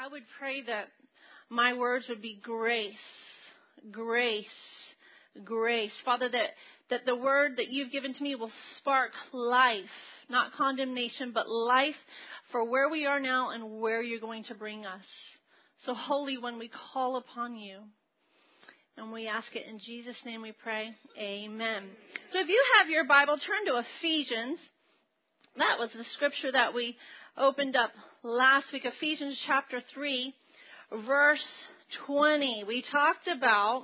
I would pray that my words would be grace, grace, grace. Father, that the word that you've given to me will spark life, not condemnation, but life for where we are now and where you're going to bring us. So, Holy One, we call upon you. And we ask it in Jesus' name we pray. Amen. So if you have your Bible, turn to Ephesians. That was the scripture that we opened up last week. Ephesians chapter 3, verse 20. We talked about,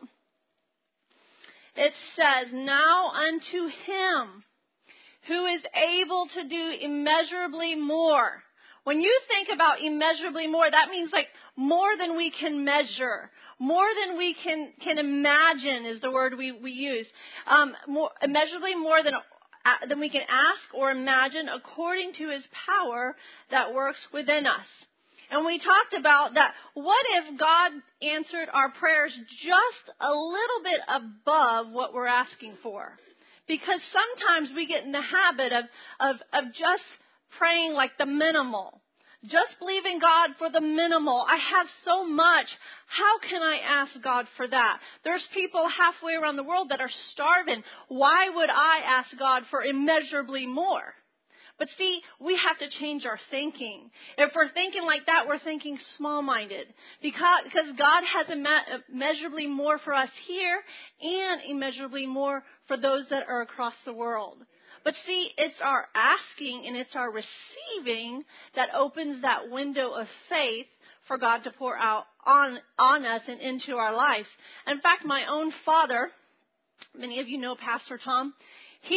it says, now unto him who is able to do immeasurably more. When you think about immeasurably more, that means like more than we can measure. More than we can imagine is the word we use. Immeasurably more than we can ask or imagine according to his power that works within us. And we talked about that. What if God answered our prayers just a little bit above what we're asking for? Because sometimes we get in the habit of just praying like the minimal. Just believing God for the minimal. I have so much. How can I ask God for that? There's people halfway around the world that are starving. Why would I ask God for immeasurably more? But see, we have to change our thinking. If we're thinking like that, we're thinking small-minded. Because God has immeasurably more for us here and immeasurably more for those that are across the world. But see, it's our asking and it's our receiving that opens that window of faith for God to pour out on us and into our life. In fact, my own father, many of you know Pastor Tom, he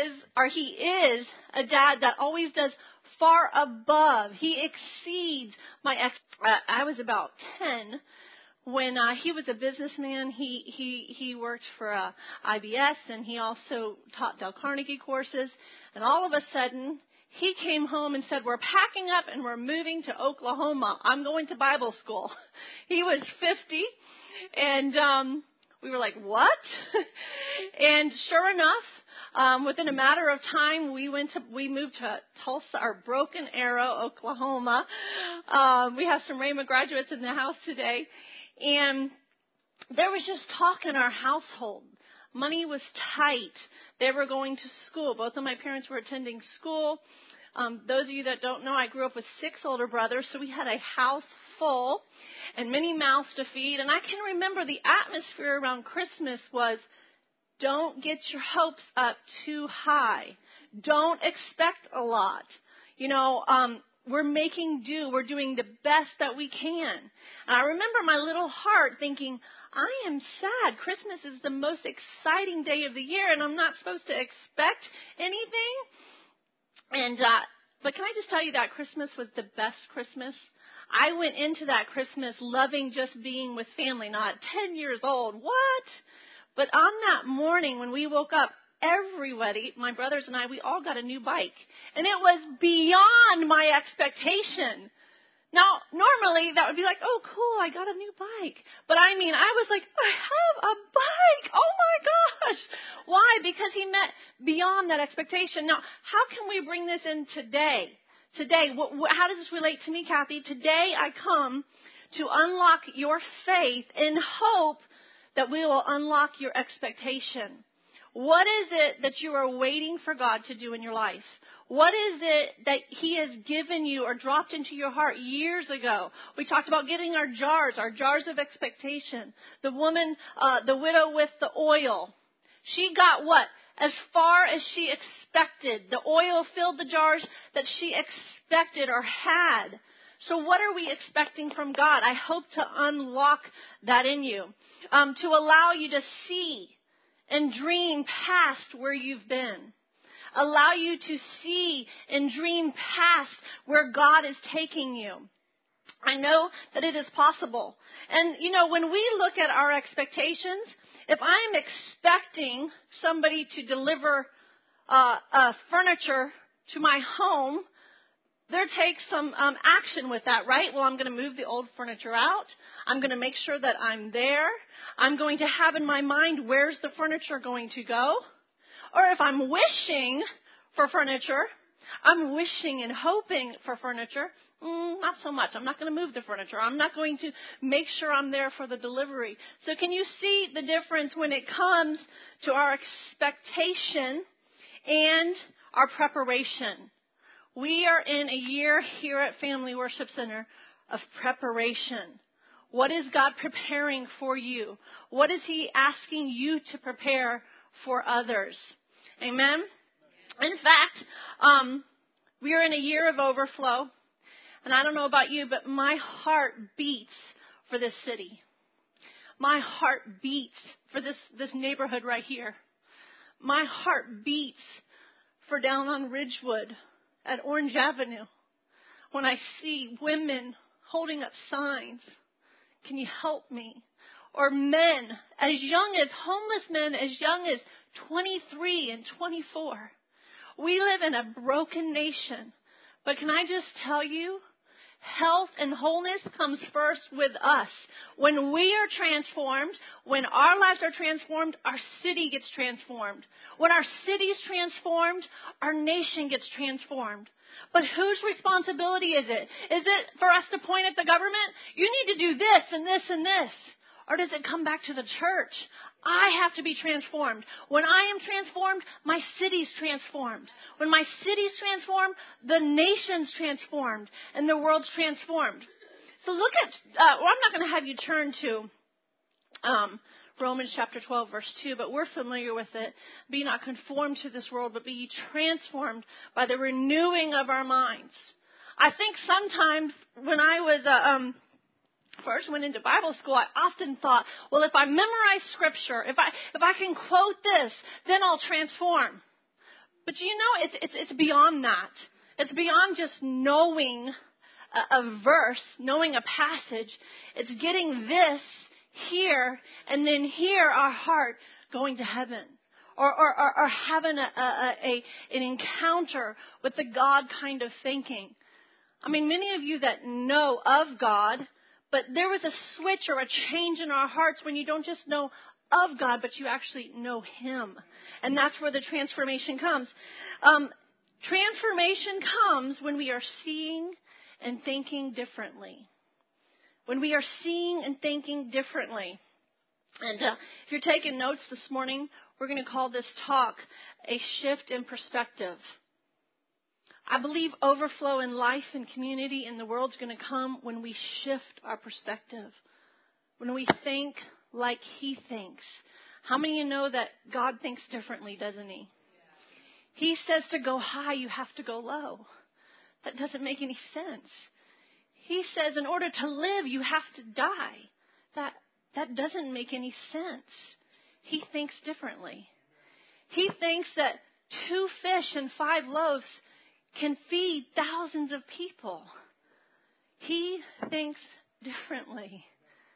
is a dad that always does far above. He exceeds I was about 10 when he was a businessman. He worked for IBS, and he also taught Dale Carnegie courses. And all of a sudden, he came home and said, we're packing up and we're moving to Oklahoma. I'm going to Bible school. He was 50, and we were like, what? And sure enough, within a matter of time, we moved to Tulsa, or Broken Arrow, Oklahoma. We have some Rhema graduates in the house today. And there was just talk in our household. Money was tight. They were going to school. Both of my parents were attending school. Those of you that don't know, I grew up with 6 older brothers, so we had a house full and many mouths to feed. And I can remember the atmosphere around Christmas was, don't get your hopes up too high. Don't expect a lot. We're making do. We're doing the best that we can. And I remember my little heart thinking, I am sad. Christmas is the most exciting day of the year, and I'm not supposed to expect anything. And but can I just tell you that Christmas was the best Christmas? I went into that Christmas loving just being with family, not 10 years old. What? But on that morning when we woke up, everybody, my brothers and I, we all got a new bike. And it was beyond my expectation. Now, normally that would be like, oh, cool, I got a new bike. But I was like, I have a bike. Oh, my gosh. Why? Because he met beyond that expectation. Now, how can we bring this in today? Today, how does this relate to me, Kathy? Today I come to unlock your faith in hope that we will unlock your expectation. What is it that you are waiting for God to do in your life? What is it that he has given you or dropped into your heart years ago? We talked about getting our jars of expectation. The woman, the widow with the oil, she got what? As far as she expected. The oil filled the jars that she expected or had. So what are we expecting from God? I hope to unlock that in you, to allow you to see and dream past where you've been. Allow you to see and dream past where God is taking you. I know that it is possible. And, when we look at our expectations, if I'm expecting somebody to deliver furniture to my home, there takes some action with that, right? Well, I'm going to move the old furniture out. I'm going to make sure that I'm there. I'm going to have in my mind, where's the furniture going to go? Or if I'm wishing for furniture, I'm wishing and hoping for furniture, Not so much. I'm not going to move the furniture. I'm not going to make sure I'm there for the delivery. So can you see the difference when it comes to our expectation and our preparation? We are in a year here at Family Worship Center of preparation. What is God preparing for you? What is He asking you to prepare for others? Amen? In fact, we are in a year of overflow. And I don't know about you, but my heart beats for this city. My heart beats for this neighborhood right here. My heart beats for down on Ridgewood at Orange Avenue when I see women holding up signs. Can you help me? Or men homeless men as young as 23 and 24. We live in a broken nation. But can I just tell you, health and wholeness comes first with us. When we are transformed, when our lives are transformed, our city gets transformed. When our city is transformed, our nation gets transformed. But whose responsibility is it? Is it for us to point at the government? You need to do this and this and this. Or does it come back to the church? I have to be transformed. When I am transformed, my city's transformed. When my city's transformed, the nation's transformed and the world's transformed. So look at, I'm not going to have you turn to Romans chapter 12, verse 2, but we're familiar with it. Be not conformed to this world, but be ye transformed by the renewing of our minds. I think sometimes when I was first went into Bible school, I often thought, well, if I memorize Scripture, if I can quote this, then I'll transform. But you know, it's beyond that. It's beyond just knowing a verse, knowing a passage. It's getting this here, and then here our heart going to heaven, or having an encounter with the God kind of thinking. I mean, many of you that know of God, but there was a switch or a change in our hearts when you don't just know of God, but you actually know Him. And that's where the transformation comes. Transformation comes when we are seeing and thinking differently. When we are seeing and thinking differently. And if you're taking notes this morning, we're going to call this talk a shift in perspective. I believe overflow in life and community in the world is going to come when we shift our perspective. When we think like He thinks. How many of you know that God thinks differently, doesn't He? He says to go high, you have to go low. That doesn't make any sense. He says in order to live, you have to die. That doesn't make any sense. He thinks differently. He thinks that 2 fish and 5 loaves can feed thousands of people. He thinks differently.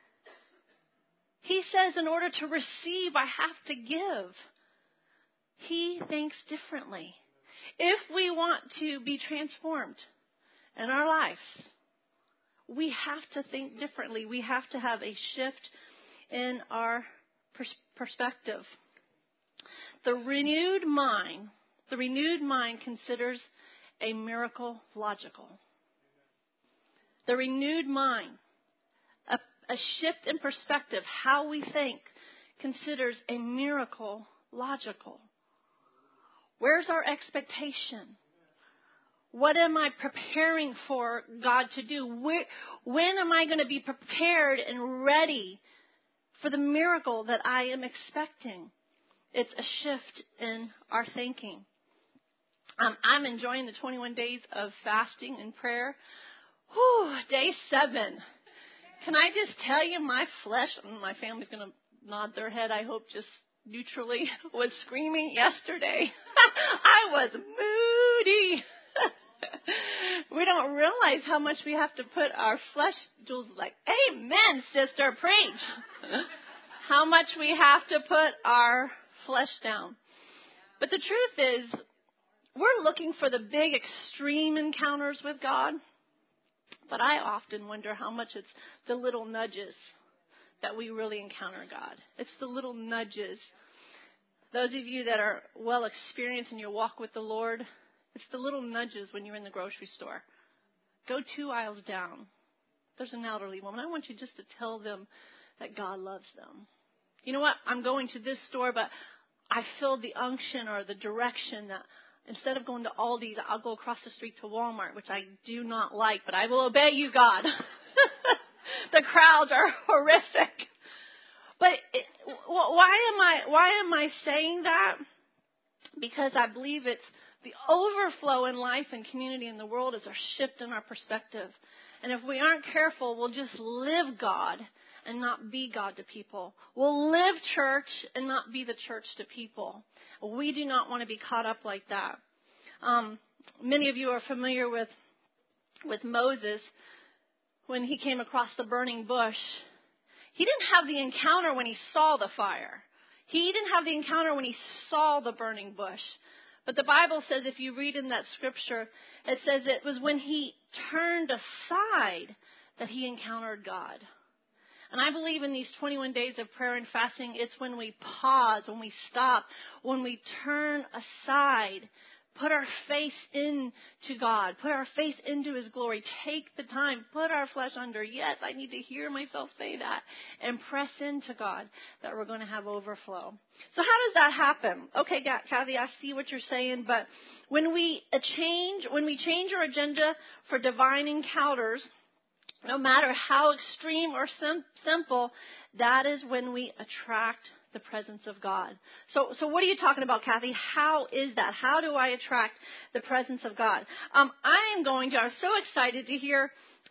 He says in order to receive, I have to give. He thinks differently. If we want to be transformed in our lives, we have to think differently. We have to have a shift in our perspective. The renewed mind considers a miracle logical. The renewed mind, a shift in perspective, how we think, considers a miracle logical. Where's our expectation? What am I preparing for God to do? When am I going to be prepared and ready for the miracle that I am expecting? It's a shift in our thinking. I'm enjoying the 21 days of fasting and prayer. Day 7. Can I just tell you, my flesh, my family's going to nod their head, I hope, just neutrally, was screaming yesterday. I was moody. We don't realize how much we have to put our flesh, Jules was like, amen, sister, preach. How much we have to put our flesh down. But the truth is, we're looking for the big extreme encounters with God. But I often wonder how much it's the little nudges that we really encounter God. It's the little nudges. Those of you that are well experienced in your walk with the Lord, it's the little nudges when you're in the grocery store. go 2 aisles down. There's an elderly woman. I want you just to tell them that God loves them. You know what? I'm going to this store, but I feel the unction or the direction that instead of going to Aldi's, I'll go across the street to Walmart, which I do not like, but I will obey you, God. The crowds are horrific. But why am I saying that? Because I believe it's the overflow in life and community in the world is a shift in our perspective. And if we aren't careful, we'll just live God and not be God to people. We'll live church and not be the church to people. We do not want to be caught up like that. Many of you are familiar with Moses when he came across the burning bush. He didn't have the encounter when he saw the fire. He didn't have the encounter when he saw the burning bush. But the Bible says, if you read in that scripture, it says it was when he turned aside that he encountered God. And I believe in these 21 days of prayer and fasting, it's when we pause, when we stop, when we turn aside, put our face into God, put our face into His glory, take the time, put our flesh under. Yes, I need to hear myself say that, and press into God that we're going to have overflow. So how does that happen? Okay, Kathy, I see what you're saying, but when we change our agenda for divine encounters, no matter how extreme or simple, that is when we attract the presence of God. So what are you talking about, Kathy? How is that? How do I attract the presence of God? I was so excited to hear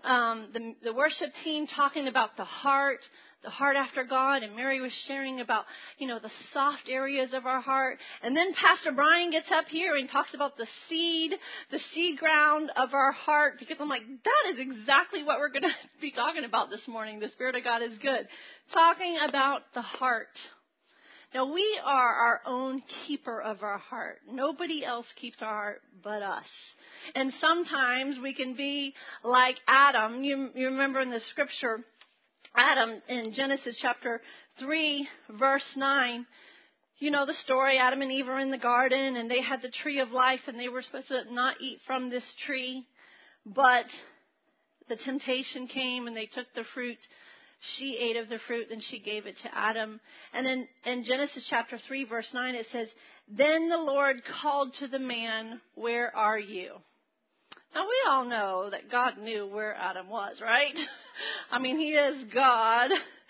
the worship team talking about the heart after God, and Mary was sharing about, the soft areas of our heart. And then Pastor Brian gets up here and talks about the seed ground of our heart, because I'm like, that is exactly what we're going to be talking about this morning. The Spirit of God is good. Talking about the heart. Now, we are our own keeper of our heart. Nobody else keeps our heart but us. And sometimes we can be like Adam. You remember in the scripture, Adam in Genesis chapter 3, verse 9. You know the story. Adam and Eve are in the garden, and they had the tree of life, and they were supposed to not eat from this tree. But the temptation came, and they took the fruit. She ate of the fruit, and she gave it to Adam. And then in Genesis chapter 3, verse 9, it says, "Then the Lord called to the man, 'Where are you?'" Now, we all know that God knew where Adam was, right? I mean, He is God.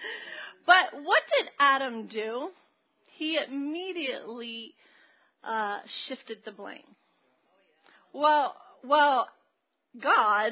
But what did Adam do? He immediately shifted the blame. Well, God,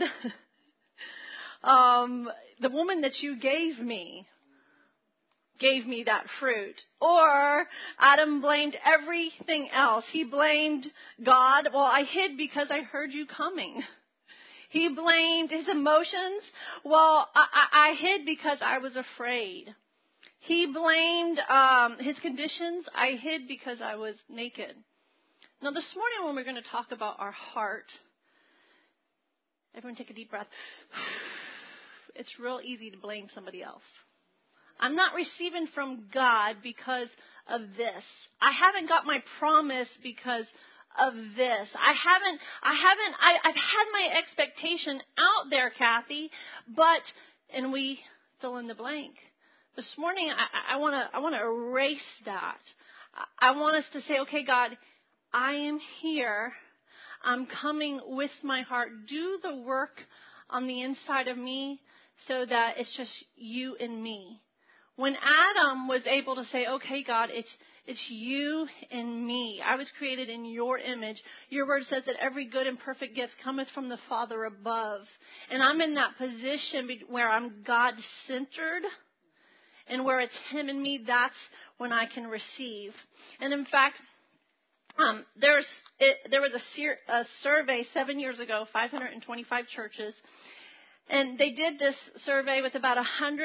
the woman that you gave me that fruit. Or Adam blamed everything else. He blamed God. Well, I hid because I heard you coming. He blamed his emotions. Well, I hid because I was afraid. He blamed his conditions. I hid because I was naked. Now, this morning when we're going to talk about our heart, everyone take a deep breath. It's real easy to blame somebody else. I'm not receiving from God because of this. I haven't got my promise because of this. I've had my expectation out there, Kathy, and we fill in the blank. This morning, I want to erase that. I want us to say, okay, God, I am here. I'm coming with my heart. Do the work on the inside of me so that it's just you and me. When Adam was able to say, okay, God, it's you and me. I was created in your image. Your word says that every good and perfect gift cometh from the Father above. And I'm in that position where I'm God-centered and where it's Him and me. That's when I can receive. And in fact, there was a survey 7 years ago, 525 churches. And they did this survey with about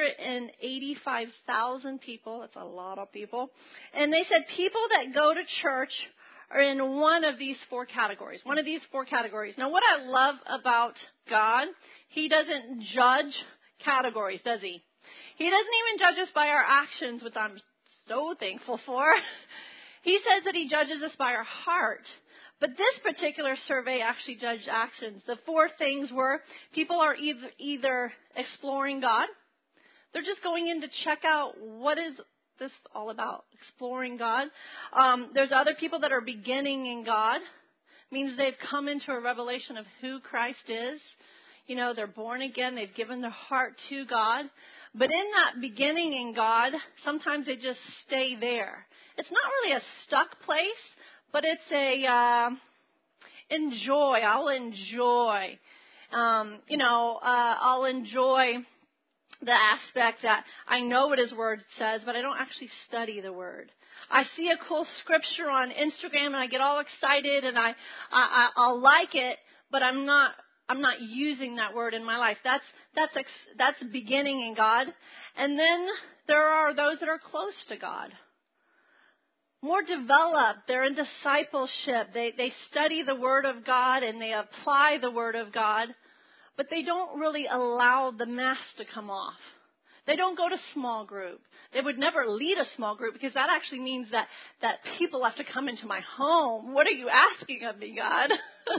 185,000 people. That's a lot of people. And they said people that go to church are in one of these four categories. Now, what I love about God, He doesn't judge categories, does He? He doesn't even judge us by our actions, which I'm so thankful for. He says that He judges us by our heart. But this particular survey actually judged actions. The 4 things were people are either exploring God. They're just going in to check out what is this all about, exploring God. There's other people that are beginning in God. Means they've come into a revelation of who Christ is. You know, they're born again. They've given their heart to God. But in that beginning in God, sometimes they just stay there. It's not really a stuck place, but it's a enjoy. I'll enjoy. I'll enjoy the aspect that I know what His Word says, but I don't actually study the Word. I see a cool scripture on Instagram and I get all excited and I'll like it, but I'm not using that word in my life. That's beginning in God. And then there are those that are close to God. More developed. They're in discipleship. They study the Word of God and they apply the Word of God, but they don't really allow the mask to come off. They don't go to small group. They would never lead a small group because that actually means that people have to come into my home. What are you asking of me, God?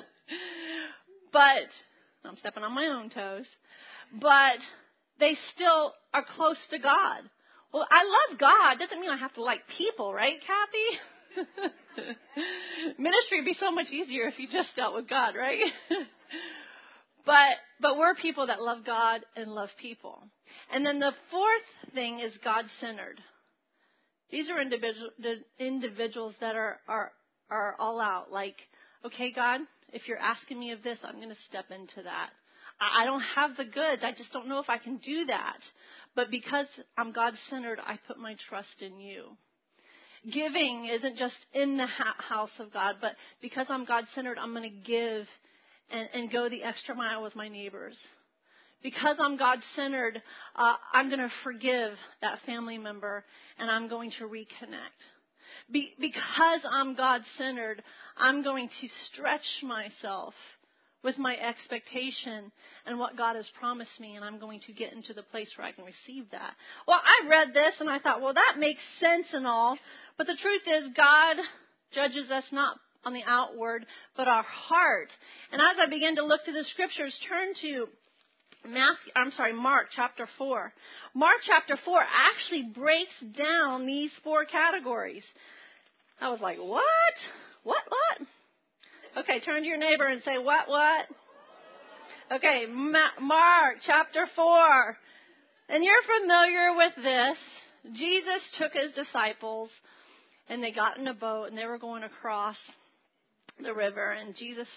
But I'm stepping on my own toes. But they still are close to God. Well, I love God. Doesn't mean I have to like people, right, Kathy? Ministry would be so much easier if you just dealt with God, right? But we're people that love God and love people. And then the 4th thing is God-centered. These are individuals that are all out. Like, okay, God, if you're asking me of this, I'm going to step into that. I don't have the goods. I just don't know if I can do that. But because I'm God-centered, I put my trust in you. Giving isn't just in the house of God, but because I'm God-centered, I'm going to give and go the extra mile with my neighbors. Because I'm God-centered, I'm going to forgive that family member and I'm going to reconnect. Because I'm God-centered, I'm going to stretch myself with my expectation and what God has promised me, and I'm going to get into the place where I can receive that. Well, I read this and I thought, well, that makes sense and all, but the truth is God judges us not on the outward, but our heart. And as I began to look to the scriptures, turn to Mark chapter 4. Mark chapter 4 actually breaks down these 4 categories. I was like, what? What? Okay, turn to your neighbor and say, what? Okay, Mark chapter 4. And you're familiar with this. Jesus took His disciples and they got in a boat and they were going across the river. And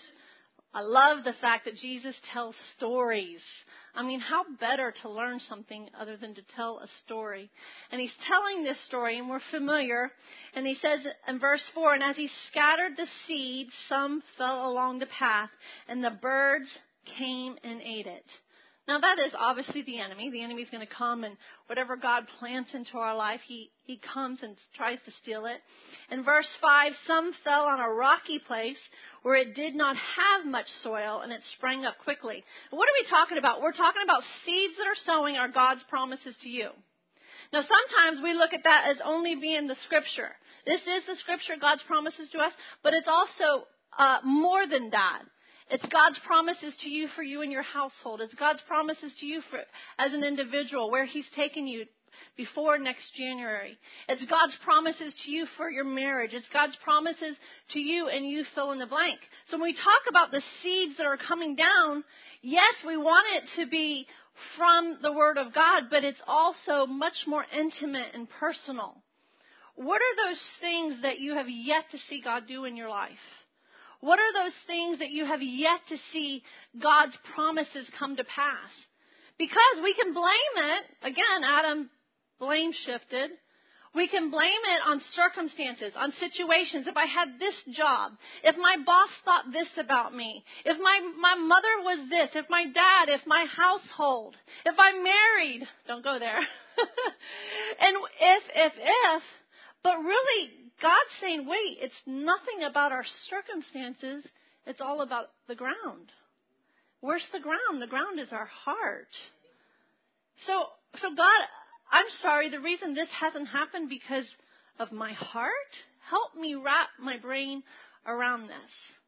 I love the fact that Jesus tells stories. I mean, how better to learn something other than to tell a story? And He's telling this story, and we're familiar. And He says in verse 4, and as He scattered the seed, some fell along the path, and the birds came and ate it. Now, that is obviously the enemy. The enemy is going to come, and whatever God plants into our life, he comes and tries to steal it. In verse 5, some fell on a rocky place where it did not have much soil, and it sprang up quickly. What are we talking about? We're talking about seeds that are sowing are God's promises to you. Now, sometimes we look at that as only being the Scripture. This is the Scripture, God's promises to us, but it's also more than that. It's God's promises to you for you and your household. It's God's promises to you as an individual, where He's taken you before next January. It's God's promises to you for your marriage. It's God's promises to you, and you fill in the blank. So when we talk about the seeds that are coming down, yes, we want it to be from the Word of God, but it's also much more intimate and personal. What are those things that you have yet to see God do in your life? What are those things that you have yet to see God's promises come to pass? Because we can blame it. Again, Adam blame shifted. We can blame it on circumstances, on situations. If I had this job, if my boss thought this about me, if my mother was this, if my dad, if my household, if I'm married, don't go there. And if, but really, God's saying, wait, it's nothing about our circumstances. It's all about the ground. Where's the ground? The ground is our heart. So God, I'm sorry, the reason this hasn't happened because of my heart, help me wrap my brain around this.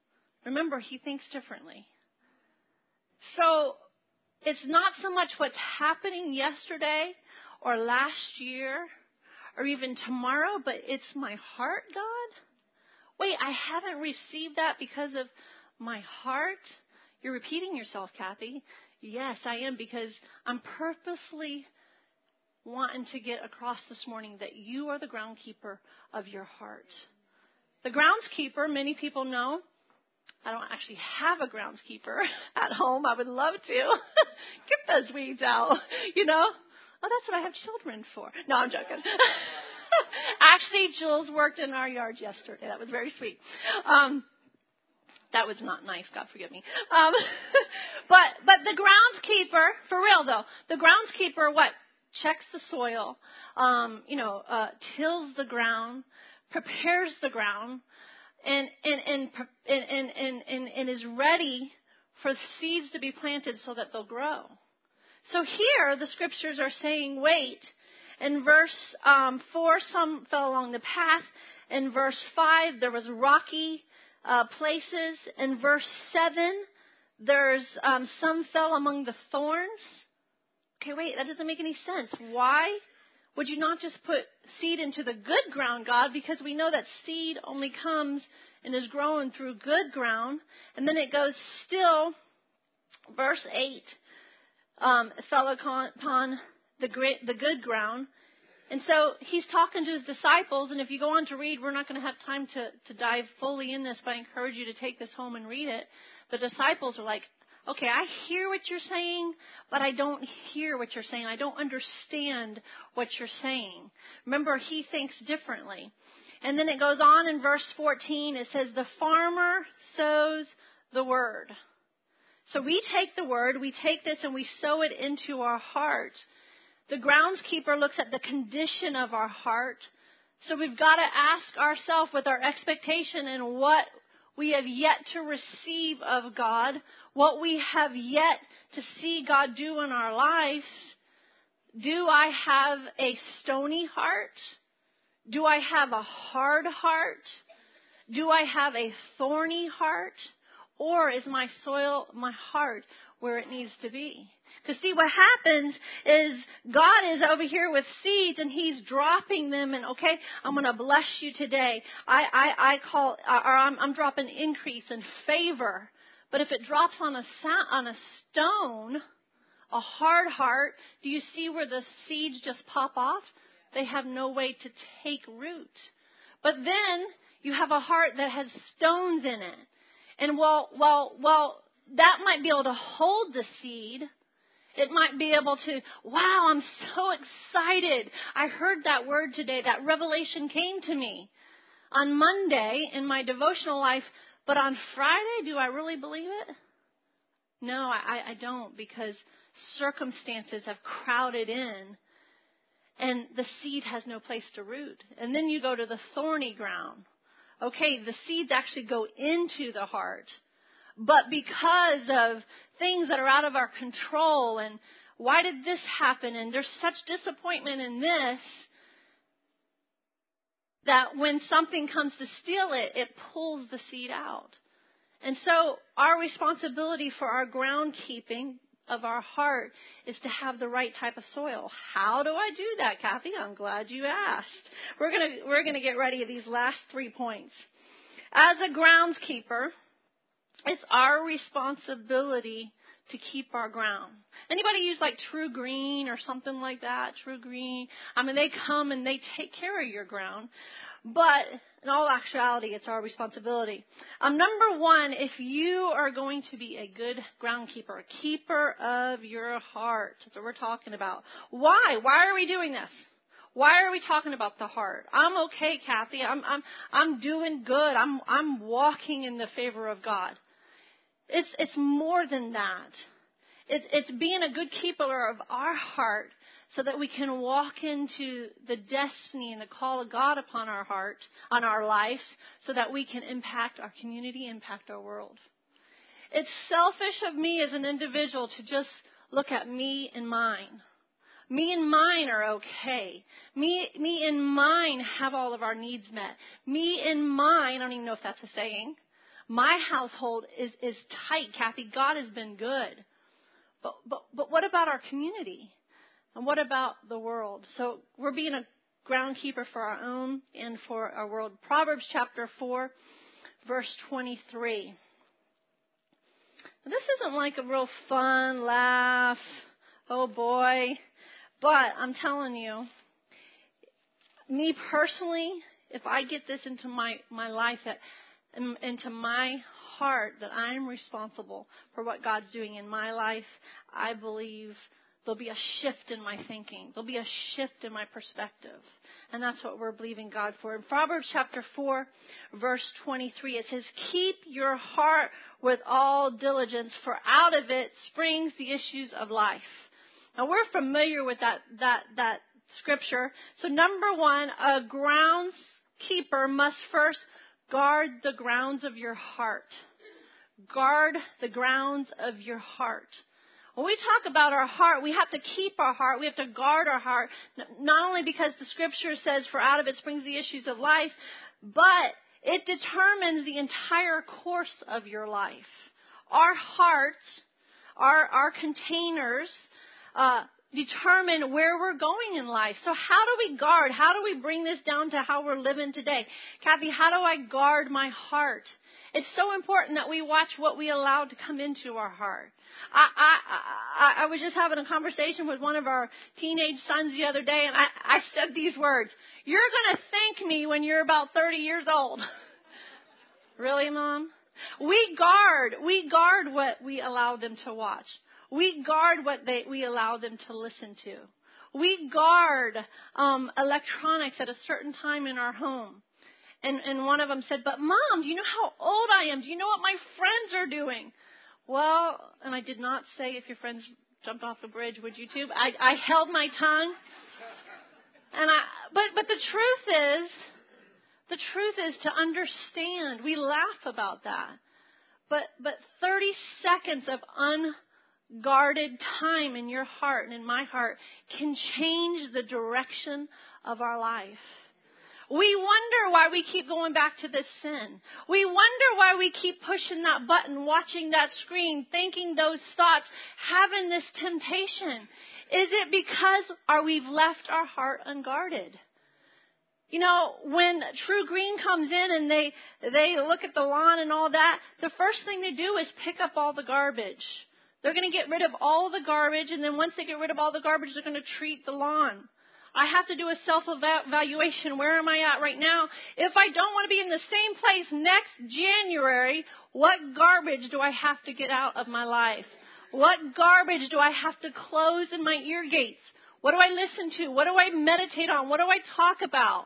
Remember, he thinks differently. So it's not so much what's happening yesterday or last year or even tomorrow, but it's my heart, God. Wait, I haven't received that because of my heart? You're repeating yourself, Kathy. Yes, I am, because I'm purposely wanting to get across this morning that you are the groundkeeper of your heart. The groundskeeper, many people know, I don't actually have a groundskeeper at home. I would love to. Get those weeds out, you know. Oh, that's what I have children for. No, I'm joking. Actually, Jules worked in our yard yesterday. That was very sweet. That was not nice. God forgive me. But the groundskeeper, for real though, the groundskeeper, what? Checks the soil, tills the ground, prepares the ground, and is ready for seeds to be planted so that they'll grow. So here the scriptures are saying, wait. In verse 4, some fell along the path. In verse 5, there was rocky places. In verse 7, there's some fell among the thorns. Okay, wait, that doesn't make any sense. Why would you not just put seed into the good ground, God? Because we know that seed only comes and is grown through good ground. And then it goes still, verse 8, fell upon the good ground. And so he's talking to his disciples, and if you go on to read, we're not going to have time to dive fully in this, but I encourage you to take this home and read it. The disciples are like, okay, I hear what you're saying, but I don't hear what you're saying. I don't understand what you're saying. Remember, he thinks differently. And then it goes on in verse 14, it says, the farmer sows the word. So we take the word, we take this and we sow it into our heart. The groundskeeper looks at the condition of our heart. So we've got to ask ourselves with our expectation and what we have yet to receive of God, what we have yet to see God do in our lives. Do I have a stony heart? Do I have a hard heart? Do I have a thorny heart? Or is my heart where it needs to be? Because see, what happens is God is over here with seeds and he's dropping them and okay, I'm going to bless you today. I'm dropping increase and favor. But if it drops on a stone, a hard heart, do you see where the seeds just pop off? They have no way to take root. But then you have a heart that has stones in it. And while that might be able to hold the seed, it might be able to, wow, I'm so excited. I heard that word today. That revelation came to me on Monday in my devotional life. But on Friday, do I really believe it? No, I don't, because circumstances have crowded in and the seed has no place to root. And then you go to the thorny ground. Okay, the seeds actually go into the heart. But because of things that are out of our control and why did this happen and there's such disappointment in this, that when something comes to steal it, it pulls the seed out. And so our responsibility for our groundkeeping of our heart is to have the right type of soil. How do I do that, Kathy? I'm glad you asked. We're gonna get ready to these last 3 points. As a groundskeeper, it's our responsibility to keep our ground. Anybody use like True Green or something like that? True Green. I mean, they come and they take care of your ground. But in all actuality, it's our responsibility. Number one, if you are going to be a good groundkeeper, a keeper of your heart, that's what we're talking about. Why? Why are we doing this? Why are we talking about the heart? I'm okay, Kathy. I'm doing good. I'm walking in the favor of God. It's more than that. It's being a good keeper of our heart so that we can walk into the destiny and the call of God upon our heart, on our lives, so that we can impact our community, impact our world. It's selfish of me as an individual to just look at me and mine. Me and mine are okay. Me and mine have all of our needs met. Me and mine, I don't even know if that's a saying, My household is tight, Kathy. God has been good. But what about our community? And what about the world? So we're being a groundkeeper for our own and for our world. Proverbs chapter 4, verse 23. Now, this isn't like a real fun laugh. Oh boy. But I'm telling you, me personally, if I get this into my life, into my heart, that I'm responsible for what God's doing in my life, I believe there'll be a shift in my thinking. There'll be a shift in my perspective. And that's what we're believing God for. In Proverbs chapter 4, verse 23, it says, keep your heart with all diligence, for out of it springs the issues of life. Now, we're familiar with that scripture. So, number one, a groundskeeper must first guard the grounds of your heart. Guard the grounds of your heart. When we talk about our heart, we have to keep our heart. We have to guard our heart, not only because the scripture says, for out of it springs the issues of life, but it determines the entire course of your life. Our hearts, our containers, determine where we're going in life. So how do we guard? How do we bring this down to how we're living today? Kathy, how do I guard my heart? It's so important that we watch what we allow to come into our heart. I was just having a conversation with one of our teenage sons the other day, and I said these words: you're going to thank me when you're about 30 years old. Really, Mom? We guard what we allow them to watch. We guard what we allow them to listen to. We guard electronics at a certain time in our home. And one of them said, but Mom, do you know how old I am? Do you know what my friends are doing? Well, and I did not say if your friends jumped off the bridge, would you too? I held my tongue. But the truth is to understand. We laugh about that. But 30 seconds of unguarded time in your heart and in my heart can change the direction of our life. We wonder why we keep going back to this sin. We wonder why we keep pushing that button, watching that screen, thinking those thoughts, having this temptation. Is it because we've left our heart unguarded? You know, when True Green comes in and they look at the lawn and all that, the first thing they do is pick up all the garbage. They're going to get rid of all the garbage, and then once they get rid of all the garbage, they're going to treat the lawn. I have to do a self-evaluation. Where am I at right now? If I don't want to be in the same place next January, what garbage do I have to get out of my life? What garbage do I have to close in my ear gates? What do I listen to? What do I meditate on? What do I talk about?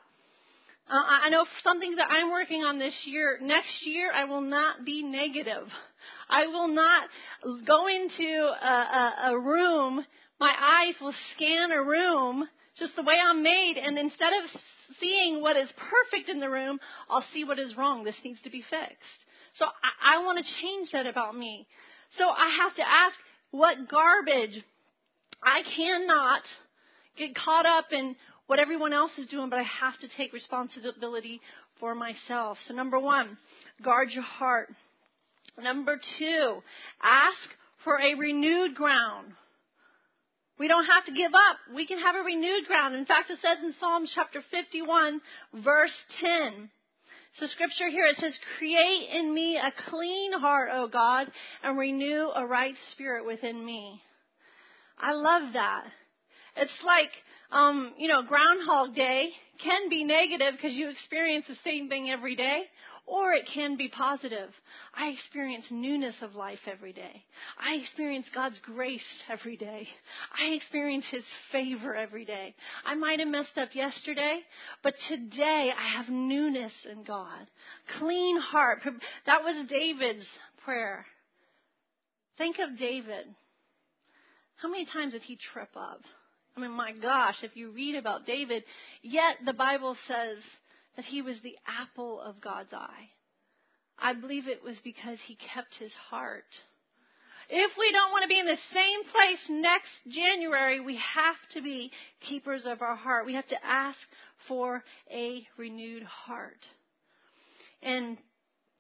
I know something that I'm working on this year. Next year, I will not be negative. I will not go into a room. My eyes will scan a room just the way I'm made, and instead of seeing what is perfect in the room, I'll see what is wrong. This needs to be fixed. So I want to change that about me. So I have to ask what garbage. I cannot get caught up in what everyone else is doing, but I have to take responsibility for myself. So number one, guard your heart. Number two, ask for a renewed ground. We don't have to give up. We can have a renewed ground. In fact, it says in Psalms chapter 51, verse 10. So scripture here, it says, create in me a clean heart, O God, and renew a right spirit within me. I love that. It's like, Groundhog Day can be negative because you experience the same thing every day. Or it can be positive. I experience newness of life every day. I experience God's grace every day. I experience His favor every day. I might have messed up yesterday, but today I have newness in God. Clean heart. That was David's prayer. Think of David. How many times did he trip up? I mean, my gosh, if you read about David, yet the Bible says that he was the apple of God's eye. I believe it was because he kept his heart. If we don't want to be in the same place next January, we have to be keepers of our heart. We have to ask for a renewed heart. And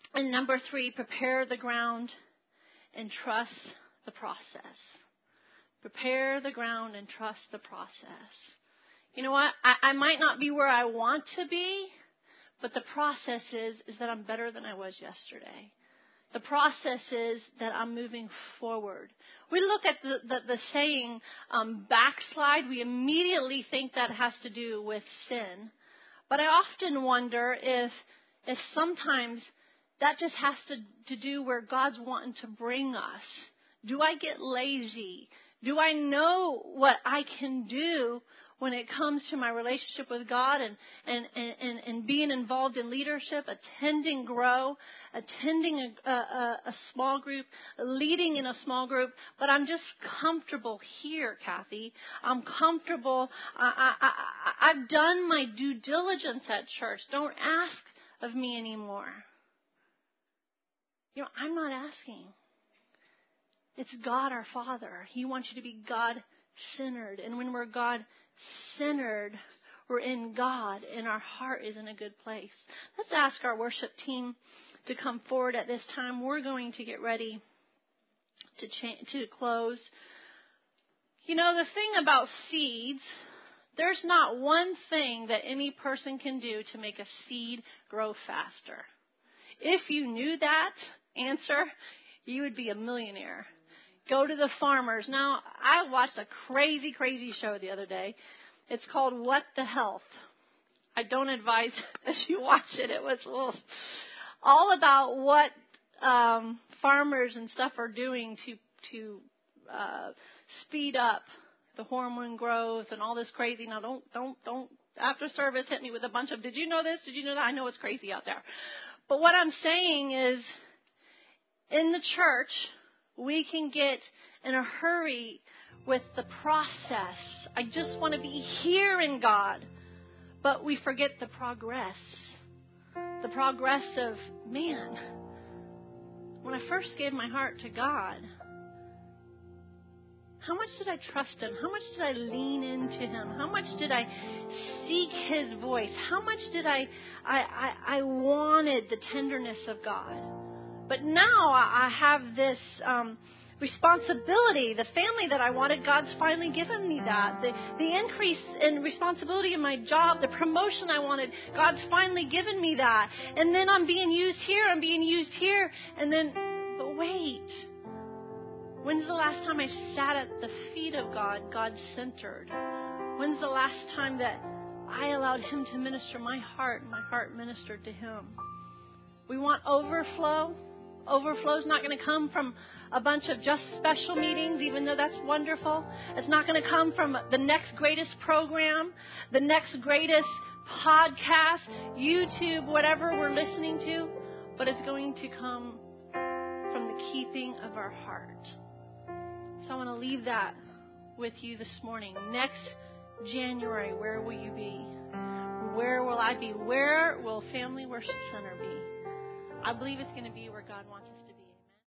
And number 3, prepare the ground and trust the process. Prepare the ground and trust the process. You know what? I might not be where I want to be, but the process is that I'm better than I was yesterday. The process is that I'm moving forward. We look at the saying, backslide. We immediately think that has to do with sin. But I often wonder if sometimes that just has to do where God's wanting to bring us. Do I get lazy? Do I know what I can do when it comes to my relationship with God and being involved in leadership, attending Grow, attending a small group, leading in a small group, but I'm just comfortable here, Kathy. I'm comfortable. I've done my due diligence at church. Don't ask of me anymore. You know, I'm not asking. It's God our Father. He wants you to be God-centered. And when we're God-centered, we're in God and our heart is in a good place. Let's ask our worship team to come forward at this time. We're going to get ready to close. You know, the thing about seeds, there's not one thing that any person can do to make a seed grow faster. If you knew that answer, you would be a millionaire. Go to the farmers. Now, I watched a crazy show the other day. It's called What the Health. I don't advise that you watch it. It was all about what farmers and stuff are doing to speed up the hormone growth and all this crazy. Now, don't after service hit me with a bunch of, did you know this? Did you know that? I know it's crazy out there. But what I'm saying is, in the church, we can get in a hurry with the process. I just want to be here in God. But we forget the progress. The progress of, man, when I first gave my heart to God, how much did I trust Him? How much did I lean into Him? How much did I seek His voice? How much did I wanted the tenderness of God? But now I have this responsibility. The family that I wanted, God's finally given me that. The increase in responsibility in my job, the promotion I wanted, God's finally given me that. And then I'm being used here, and then, but wait. When's the last time I sat at the feet of God, God-centered? When's the last time that I allowed Him to minister my heart, and my heart ministered to Him? We want overflow. Overflow is not going to come from a bunch of just special meetings, even though that's wonderful. It's not going to come from the next greatest program, the next greatest podcast, YouTube, whatever we're listening to. But it's going to come from the keeping of our heart. So I want to leave that with you this morning. Next January, where will you be? Where will I be? Where will Family Worship Center be? I believe it's going to be where God wants